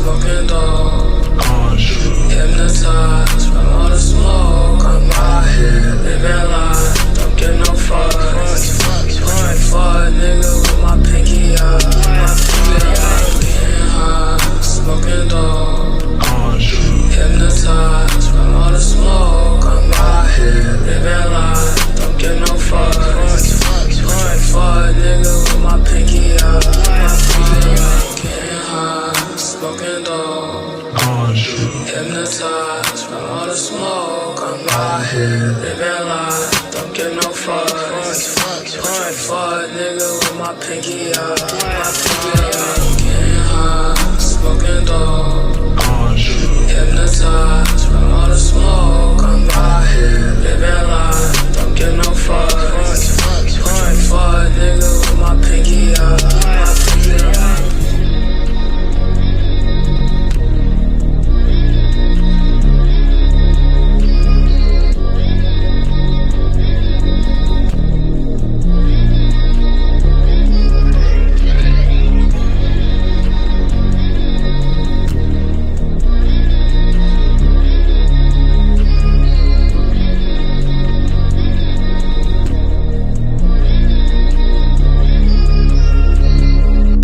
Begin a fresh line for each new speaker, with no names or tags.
smoking dope. Hypnotized from all the smoke. I'm out here living life, don't give no fucks. Fuck nigga with my pinky out. My finger out, getting high, smoking dope. Hypnotized from all the smoke. I'm out here living life, don't give no fucks. Fuck nigga with my pinky out. My finger out, getting high, smoking dope. Hypnotized from all the smoke. I'm out here living life, don't give no fucks. Fuck nigga with my pinky out. My pinky